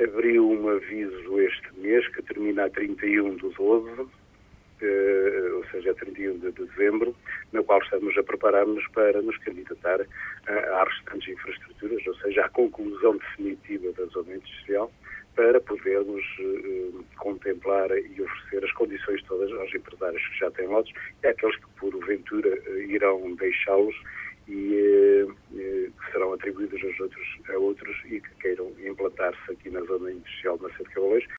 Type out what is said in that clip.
abriu um aviso este mês que termina a 31/12, ou seja, a 31 de dezembro, na qual estamos a preparar-nos para nos candidatar às restantes infraestruturas, ou seja, à conclusão definitiva da zona industrial, para podermos contemplar e oferecer as condições todas aos empresários que já têm lotes e àqueles que, porventura, irão deixá-los e que serão atribuídos a outros e que queiram implantar-se aqui na zona industrial de Macedo de Cavalheiros,